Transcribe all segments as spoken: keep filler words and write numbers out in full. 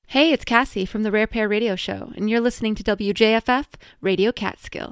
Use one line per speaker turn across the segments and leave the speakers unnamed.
Hey, it's Cassie from the Rare Pair Radio Show, and you're listening to W J F F Radio Catskill.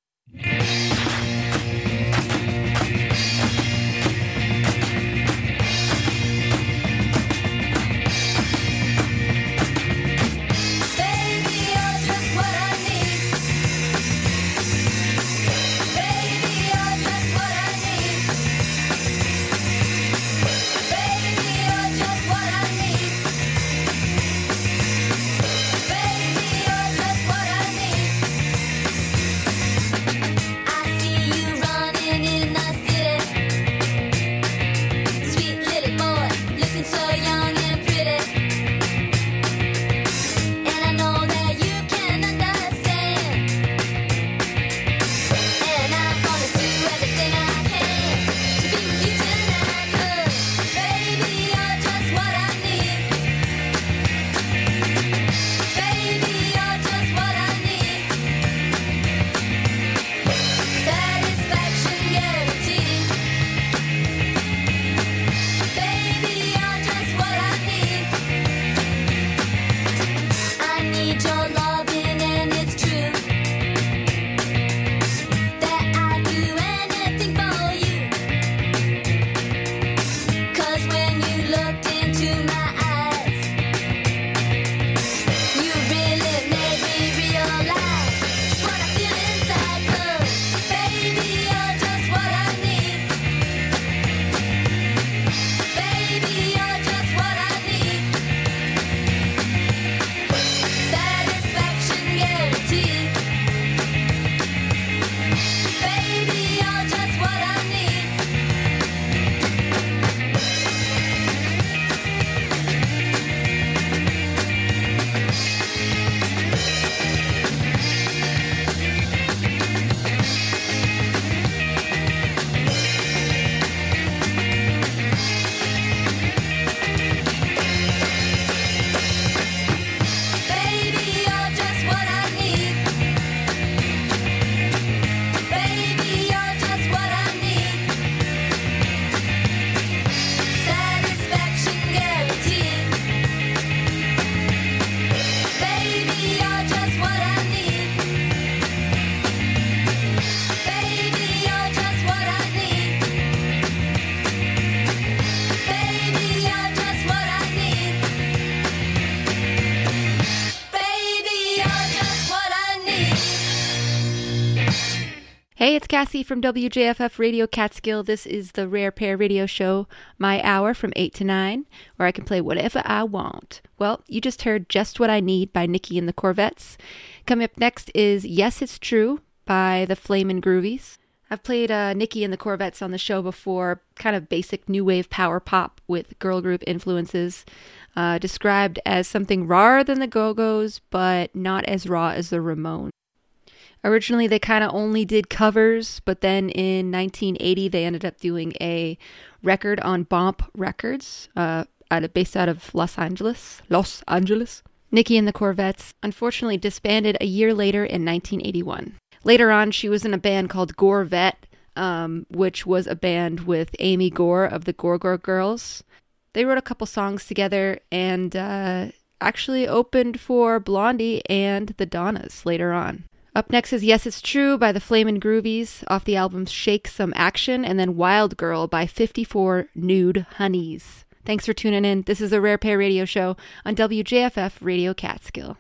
Hey, it's Cassie from W J F F Radio Catskill. This is the Rare Pair Radio Show, my hour from eight to nine, where I can play whatever I want. Well, you just heard Just What I Need by Nikki and the Corvettes. Coming up next is Yes, It's True by the Flamin' Groovies. I've played uh, Nikki and the Corvettes on the show before, kind of basic new wave power pop with girl group influences, uh, described as something rawer than the Go-Go's, but not as raw as the Ramones. Originally, they kind of only did covers, but then in nineteen eighty, they ended up doing a record on Bomp Records, uh, out of, based out of Los Angeles. Los Angeles. Nikki and the Corvettes unfortunately disbanded a year later in nineteen eighty-one. Later on, she was in a band called Gorvette, um, which was a band with Amy Gore of the Gore Gore Girls. They wrote a couple songs together and uh, actually opened for Blondie and the Donnas later on. Up next is Yes, It's True by the Flamin' Groovies off the albums Shake Some Action, and then Wild Girl by fifty-four Nude Honeys. Thanks for tuning in. This is the Rare Pair Radio Show on W J F F Radio Catskill.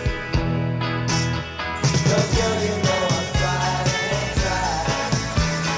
Cause girl, you know I'm trying and trying.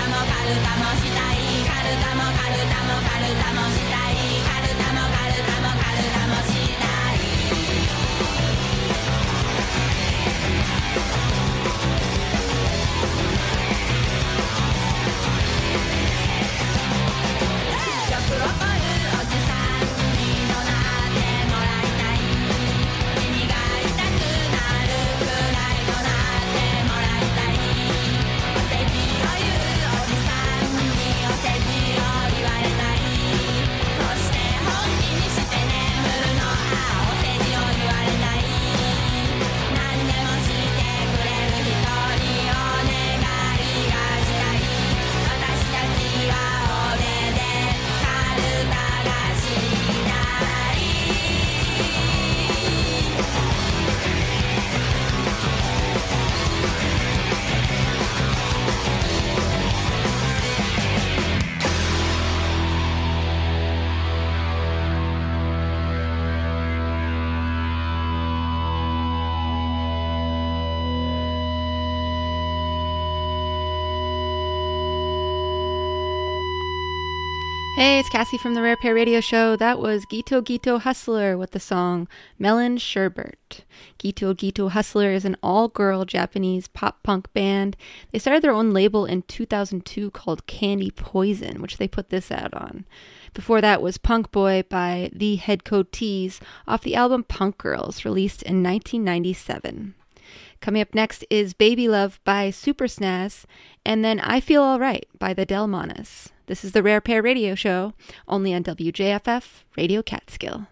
Hey, it's Cassie from the Rare Pair Radio Show. That was Gito Gito Hustler with the song Melon Sherbert. Gito Gito Hustler is an all-girl Japanese pop-punk band. They started their own label in two thousand two called Candy Poison, which they put this out on. Before that was Punk Boy by the Headcode Tees off the album Punk Girls, released in nineteen ninety-seven. Coming up next is Baby Love by Super Snaz, and then I Feel Alright by the Delmonas. This is the Rare Pair Radio Show, only on W J F F Radio Catskill.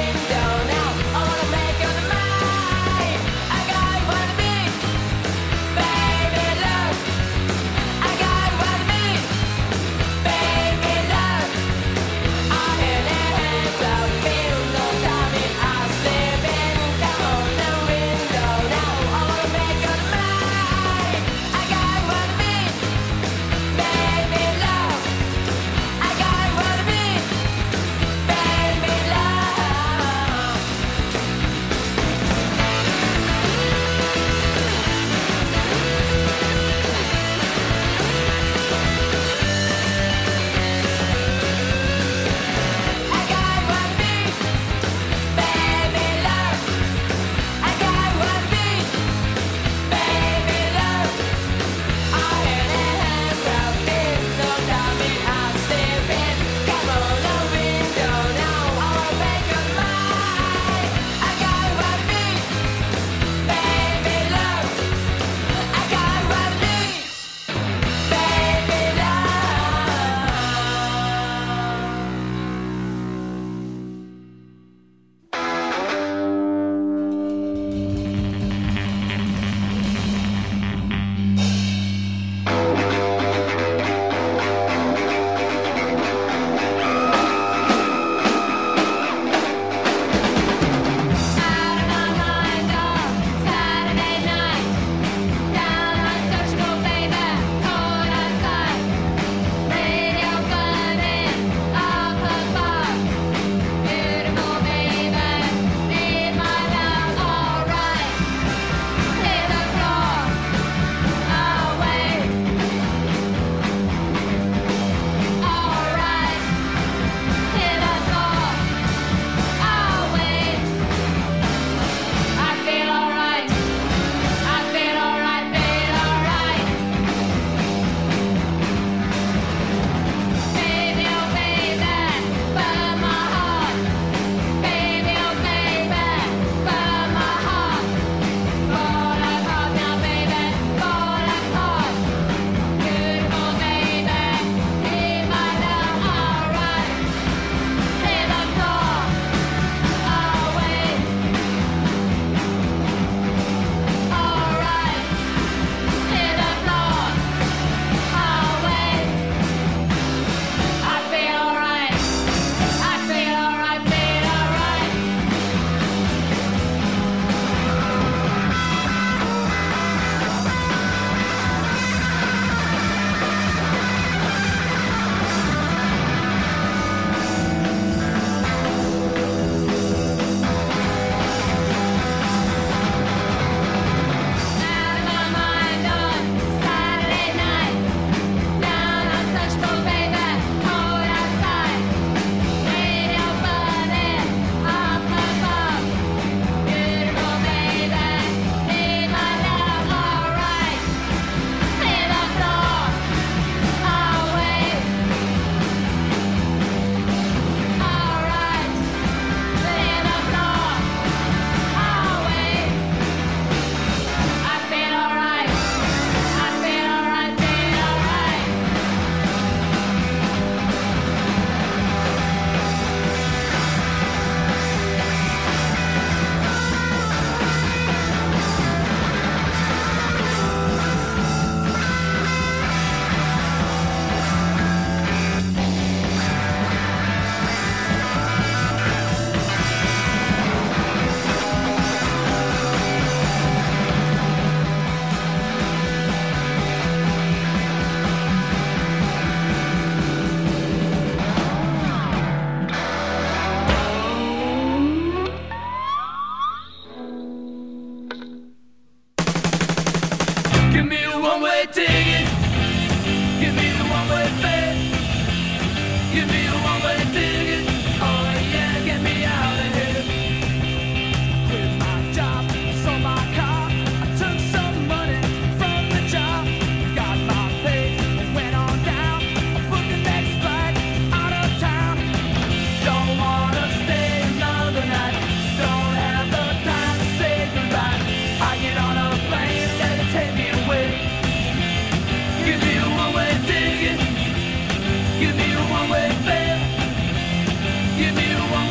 I got what I need.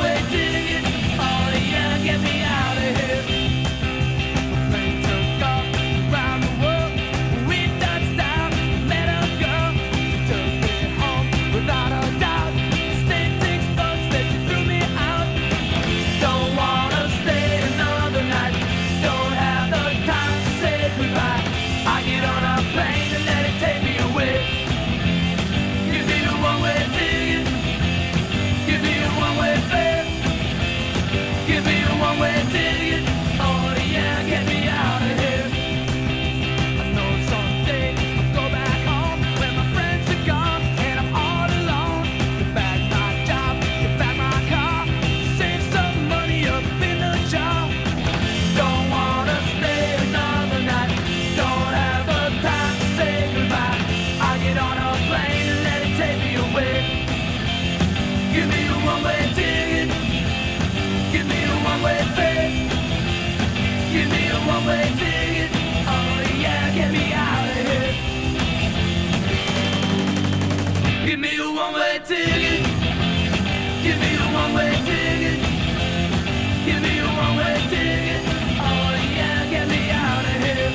one-way ticket. Oh yeah, get me out of here. The plane took off around the world. We touched down, met a girl. She took me home without a doubt. Stayed six months, then she threw me out. Don't wanna stay another night. Don't have the time to say goodbye. I get on a plane and let it take me away. Give me a one-way ticket. Give me a one-way fare. Give me a one-way ticket. Oh yeah, get me out of here. I know someday I'll go back home where my friends are gone and I'm all alone. Get back my job, get back my car, save some money up in the jar. Don't wanna stay another night. Don't have the time to say goodbye. I get on a plane and let it take me away. Give me a one-way ticket. Give me a one-way fare. Give me a one-way ticket. Oh yeah, get me out of here. Give me a one-way ticket. Give me a one-way ticket. Give me a one-way ticket. Oh yeah, get me out of here.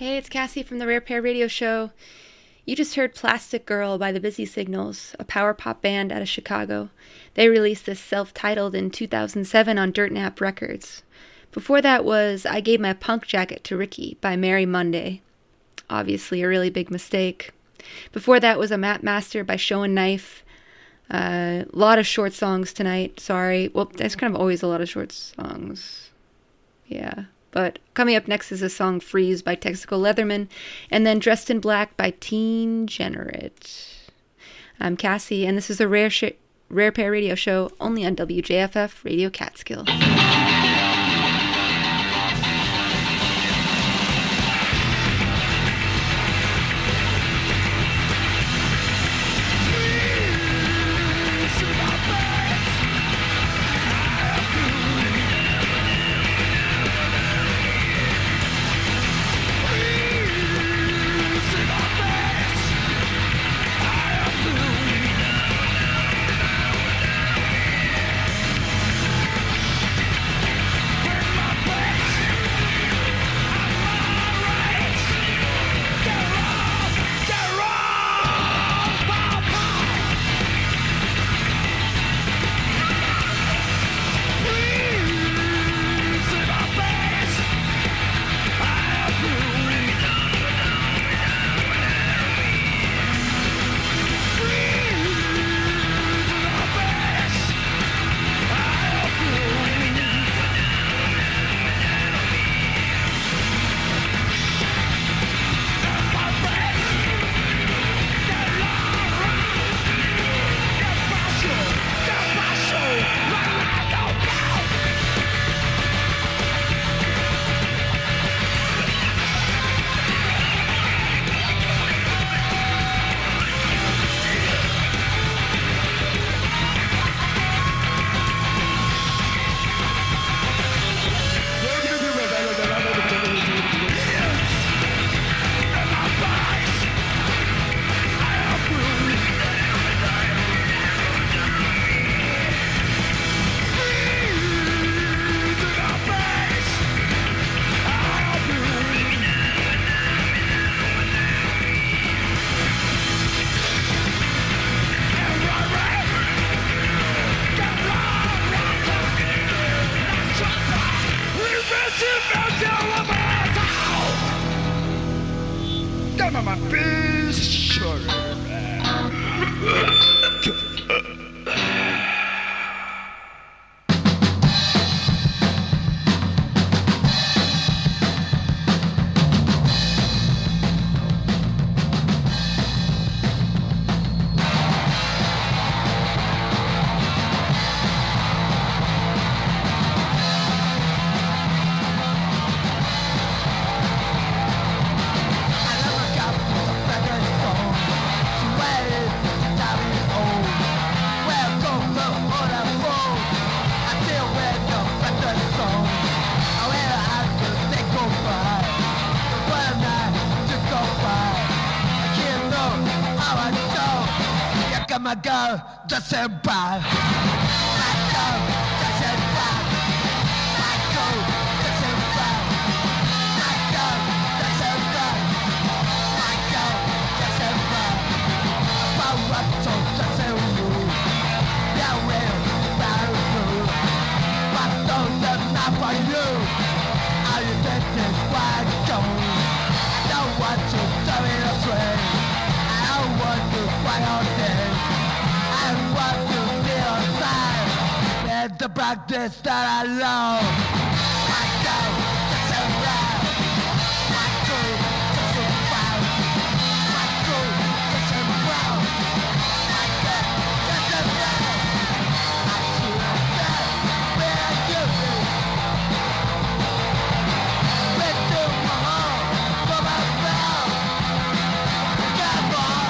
Hey, it's Cassie from the Rare Pair Radio Show. You just heard Plastic Girl by the Busy Signals, a power pop band out of Chicago. They released this self-titled in two thousand seven on Dirt Nap Records. Before that was I Gave My Punk Jacket to Ricky by Mary Monday. Obviously a really big mistake. Before that was a Map Master by Show and Knife. A uh, lot of short songs tonight, sorry. Well, there's kind of always a lot of short songs. Yeah. But coming up next is a song Freeze by Texaco Leatherman, and then Dressed in Black by Teen Generate. I'm Cassie, and this is a Rare, sh- Rare Pair Radio Show only on W J F F Radio Catskill.
The practice that I love. I go to survive. My crew to survive. My crew to survive. My death to survive. I shoot a death where you be. Went to my home for my bell. Come on.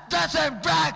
That's a right.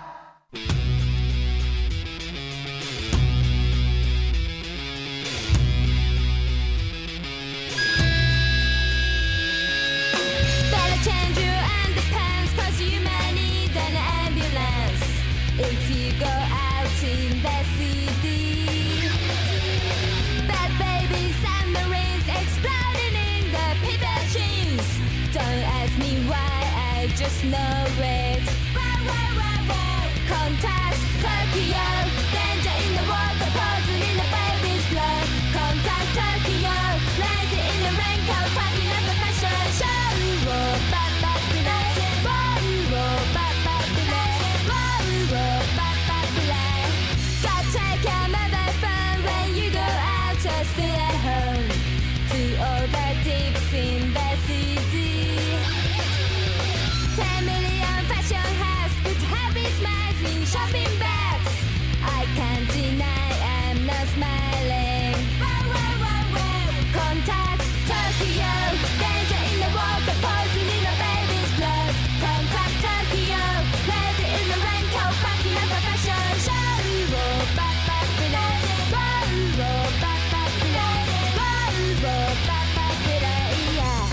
Better change your underpants, cause you may need an ambulance if you go out in the city. Bad babies and marines exploding in the paper jeans. Don't ask me why, I just know it. Wow, wow, wow, wow. Contact Tokyo, danger in the water, poison in the baby's blood. Contact Tokyo, landing in the raincoat, fucking up the fashion show. Whoa, ba, ba, ba, whoa, whoa, ba, ba, ba, whoa, whoa, ba, ba, ba. Gotta take your mobile phone when you go out to stay at home. To all the dips in the city. Ten million fashion hats put happy smiles in shopping bags. I can't deny I'm not smiling. Wow, wow, wow, wow. Contact Tokyo, danger in the water, poison in the baby's blood. Contact Tokyo, lady in the raincoat, fucking up a fashion show. Whoa, ba, ba, ba, da. Whoa, whoa, ba, ba, ba, da. Whoa, whoa, ba, ba, ba, da. Yeah.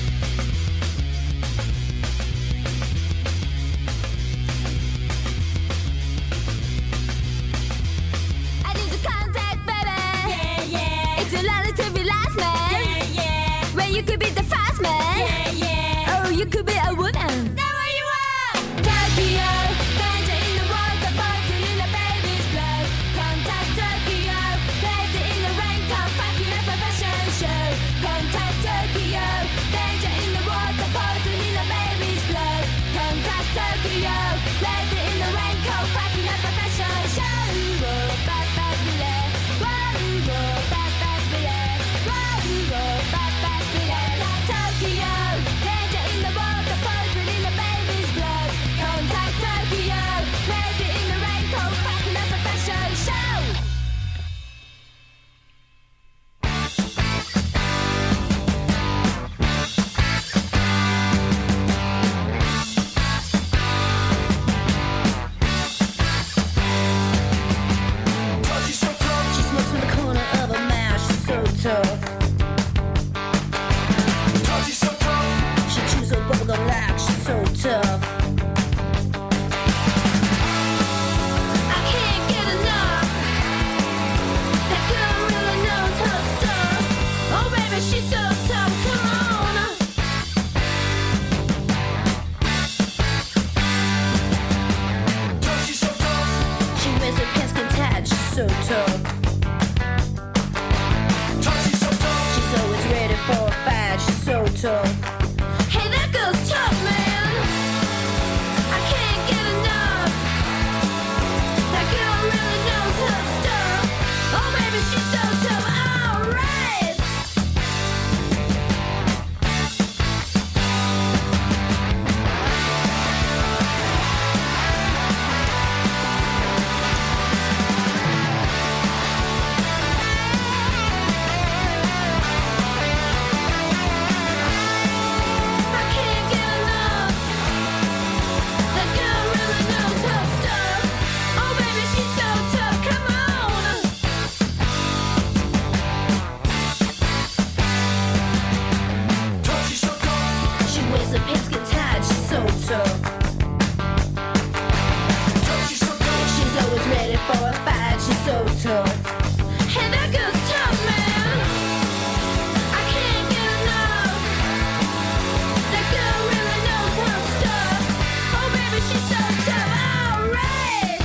I need to contact, baby. Yeah, yeah. It's a lot to be last man. Yeah, yeah. When you could be the first man. Yeah, yeah. Oh, you could be a woman. Now what you want? Tokyo, danger in the water, poison in the baby's blood. Contact Tokyo, lady in the raincoat, fucking up a fashion show. Contact Tokyo, danger in the water, poison in the baby's blood. Contact Tokyo, lady in the raincoat, fucking up a fashion show. Whoa, ba, ba, ba, da. Whoa, whoa, ba, ba, ba, da. Whoa, whoa, ba, ba, ba, da. Tokyo, danger in the water, poison in the baby's blood. Contact Tokyo, lady in the raincoat, fucking up a fashion show.
She smokes from the corner of her mouth, she's so tough. She chews her bubblegum like she's so tough.
I can't get enough. That girl really knows her stuff. Oh baby, she's so tough. Come on.
She wears her pants can tight, she's so tough. She's always ready for a fight, she's so tough.
Hey, that girl's tough, man. I can't get enough. That girl really knows her stuff. Oh baby, she's so tough. Alright. I can't get enough. That girl really knows her stuff. Oh baby, she's so tough. Come on.
She wears her pants can tight, she's so tough. She's always ready for a fight, she's so tough.
Hey, that girl's tough, man. I can't get enough. That girl really knows her stuff. Oh baby, she's so tough. Alright.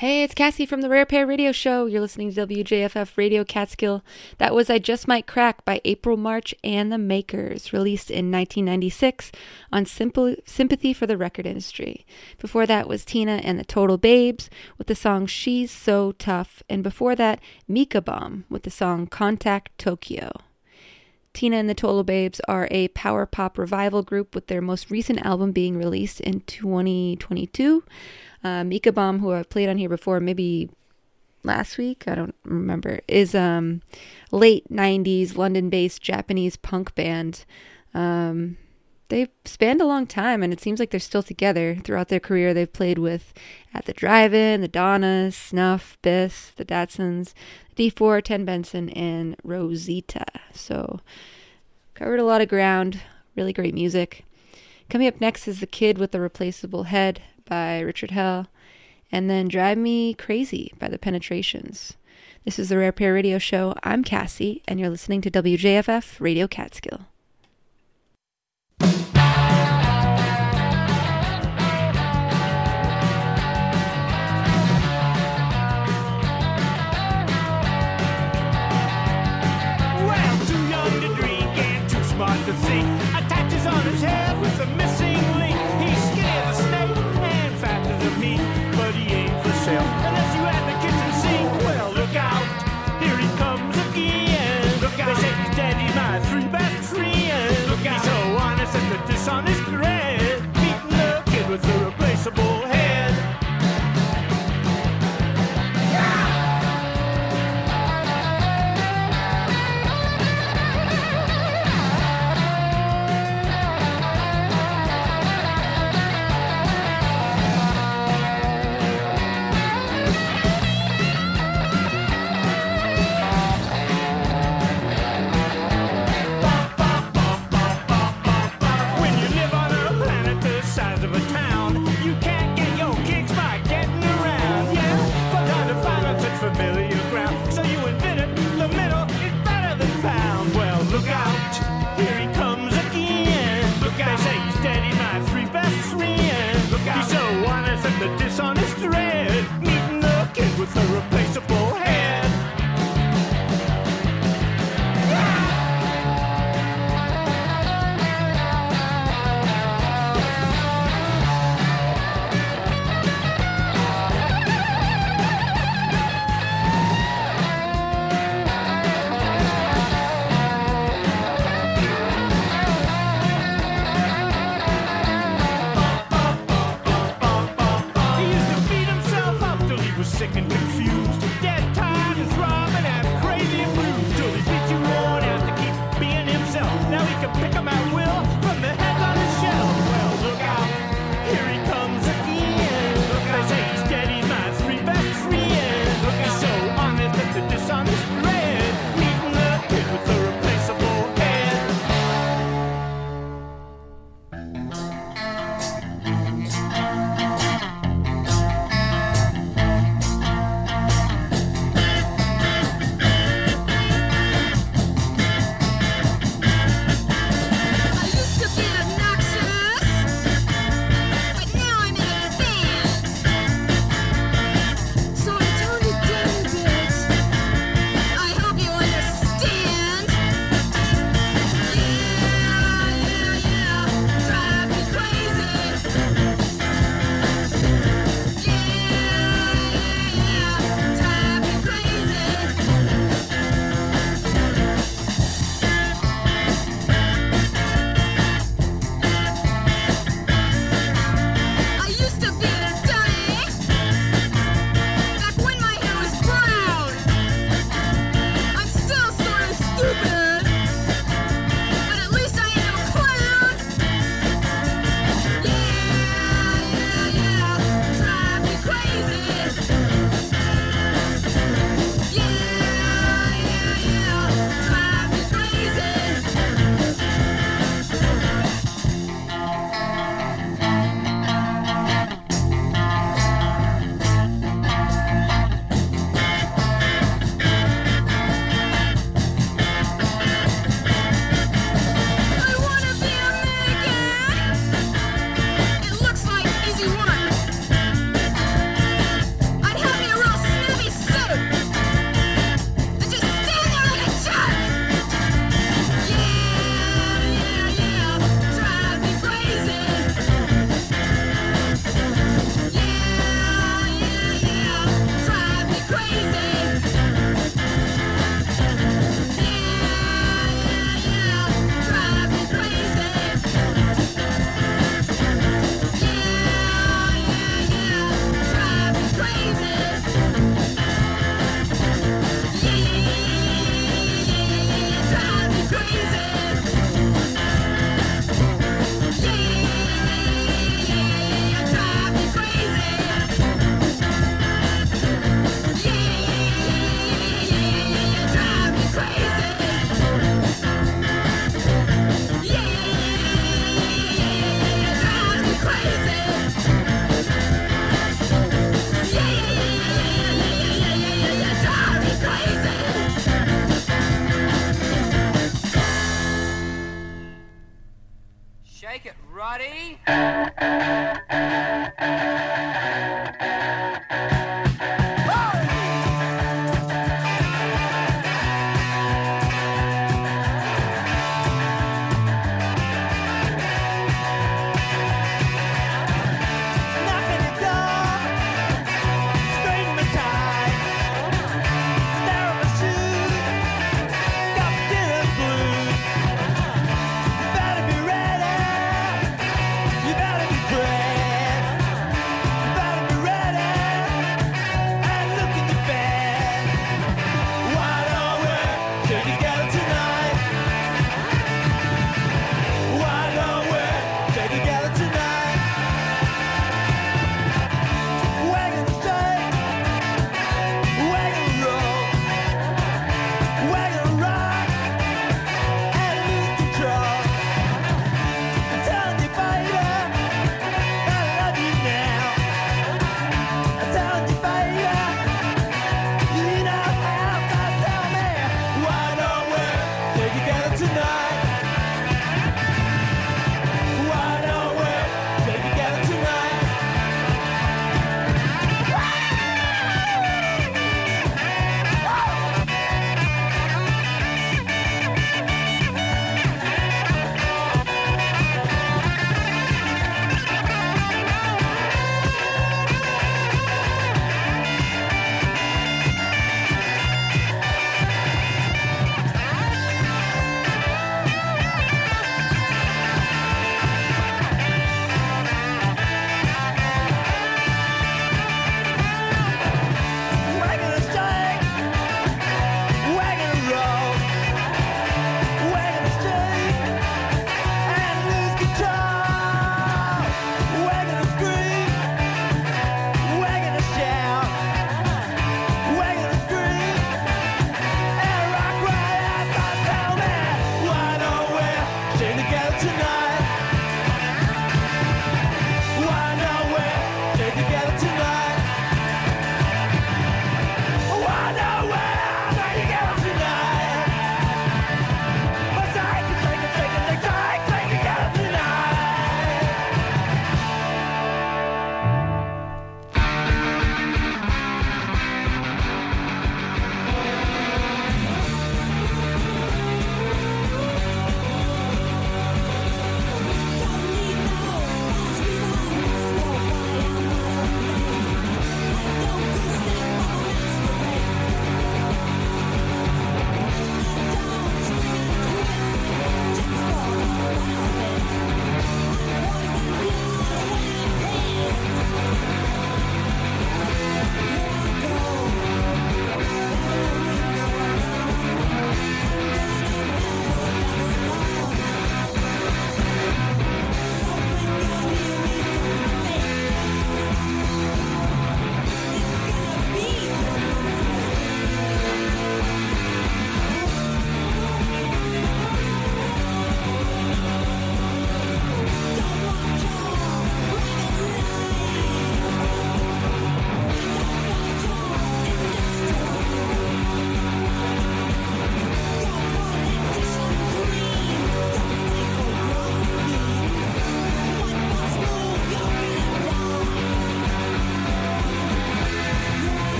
Hey, it's Cassie from the Rare Pair Radio Show. You're listening to W J F F Radio Catskill. That was I Just Might Crack by April March and the Makers, released in nineteen ninety-six on Simple, Sympathy for the Record Industry. Before that was Tina and the Total Babes with the song She's So Tough, and before that, Mika Bomb with the song Contact Tokyo. Tina and the Total Babes are a power pop revival group with their most recent album being released in twenty twenty-two. Uh, Mika Bomb, who I've played on here before, maybe last week, I don't remember, is um late nineties London-based Japanese punk band. Um, they've spanned a long time, and it seems like they're still together. Throughout their career, they've played with At the Drive-In, the Donnas, Snuff, Biss, the Datsuns, D four, Ten Benson, and Rosita. So, covered a lot of ground. Really great music. Coming up next is The Kid with the Replaceable Head by Richard Hell, and then Drive Me Crazy by The Penetrations. This is the Rare Pair Radio Show. I'm Cassie, and you're listening to W J F F Radio Catskill.
Well, too young to drink and too smart to think. Attaches on his head with a missing link. He's skinny as a snake and fat as a meat, but he ain't for sale unless you at the kitchen sink. Well, look out, here he comes again. Look out, they say he's dead, he's my three best friend. party.
Knocking the door, straighten the tie, stare at my shoes, got dinner blues. You better be ready, you better be brave.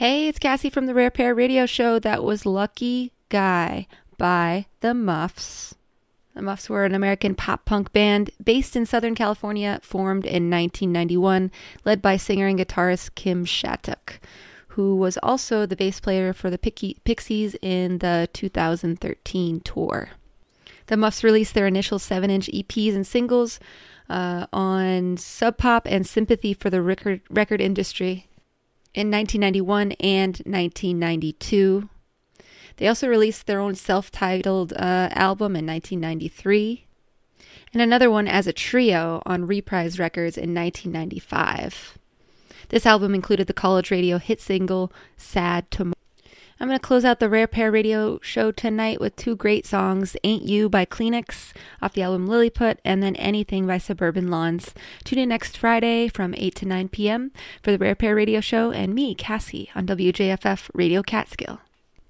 Hey, it's Cassie from the Rare Pair Radio Show. That was Lucky Guy by the Muffs. The Muffs were an American pop-punk band based in Southern California, formed in nineteen ninety-one, led by singer and guitarist Kim Shattuck, who was also the bass player for the Pixies in the two thousand thirteen tour. The Muffs released their initial seven-inch E Ps and singles uh, on Sub Pop and Sympathy for the record, record industry in nineteen ninety-one and nineteen ninety-two. They also released their own self-titled uh, album in nineteen ninety-three, and another one as a trio on Reprise Records in nineteen ninety-five. This album included the college radio hit single, Sad Tomorrow. I'm going to close out the Rare Pair Radio Show tonight with two great songs, Ain't You by Kleenex off the album Lilliput, and then Anything by Suburban Lawns. Tune in next Friday from eight to nine p.m. for the Rare Pair Radio Show and me, Cassie, on W J F F Radio Catskill.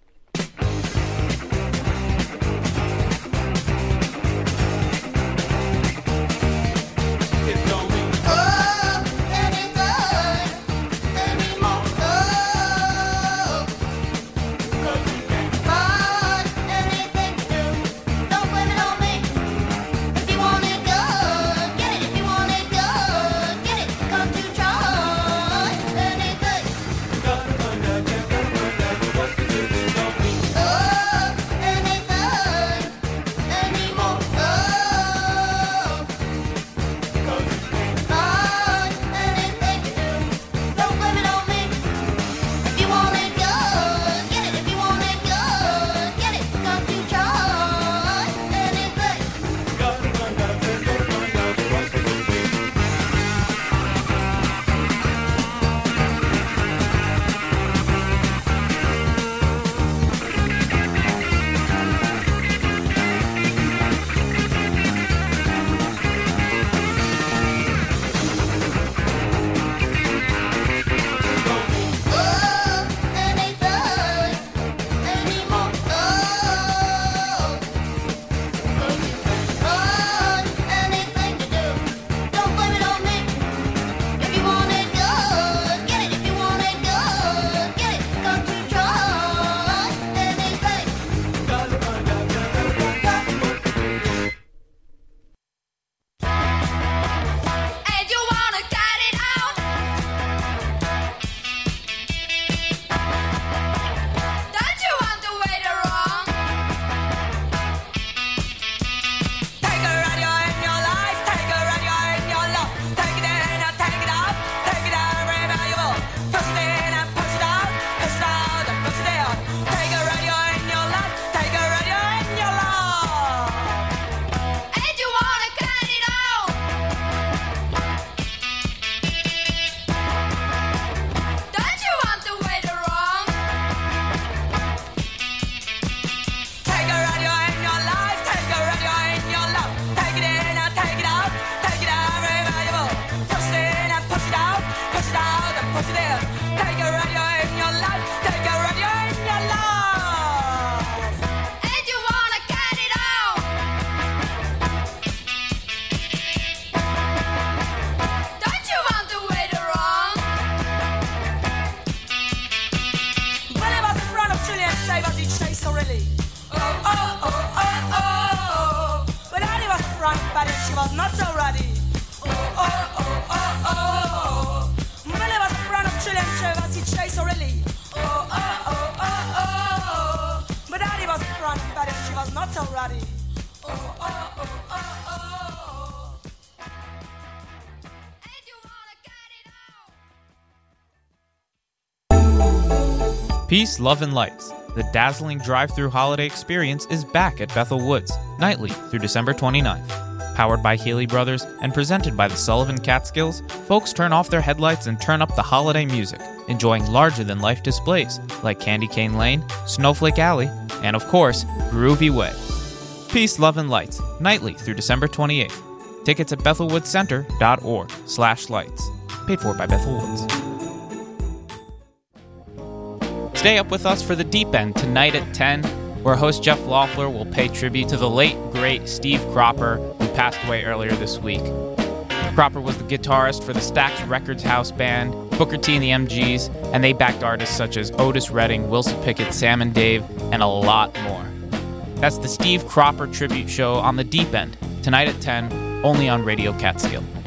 Peace, Love, and Lights. The dazzling drive-through holiday experience is back at Bethel Woods, nightly through December twenty-ninth. Powered by Healy Brothers and presented by the Sullivan Catskills, folks turn off their headlights and turn up the holiday music, enjoying larger-than-life displays like Candy Cane Lane, Snowflake Alley, and, of course, Groovy Way. Peace, Love, and Lights, nightly through December twenty-eighth. Tickets at bethelwoodcenter.org slash lights. Paid for by Bethel Woods. Stay up with us for the Deep End tonight at ten, where host Jeff Loeffler will pay tribute to the late, great Steve Cropper, who passed away earlier this week. Cropper was the guitarist for the Stax Records house band, Booker T and the M Gs, and they backed artists such as Otis Redding, Wilson Pickett, Sam and Dave, and a lot more. That's the Steve Cropper tribute show on The Deep End, tonight at ten, only on Radio Catskill.